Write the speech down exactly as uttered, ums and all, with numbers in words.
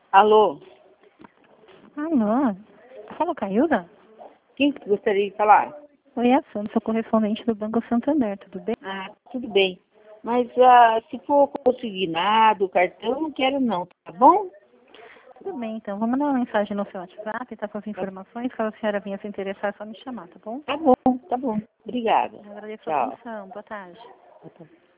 Alô? Alô? Fala com a Hilda? Quem que gostaria de falar? Oi, é a Sandra, sou correspondente do Banco Santander, tudo bem? Ah, tudo bem. Mas ah, se for consignado o cartão, eu não quero não, tá bom? Tudo bem, então. Vou mandar uma mensagem no seu WhatsApp, tá com as Tá, informações. Caso a senhora venha se interessar, é só me chamar, tá bom? tá bom, tá bom. Obrigada. Eu agradeço a Tchau. atenção. Boa tarde. Boa tarde.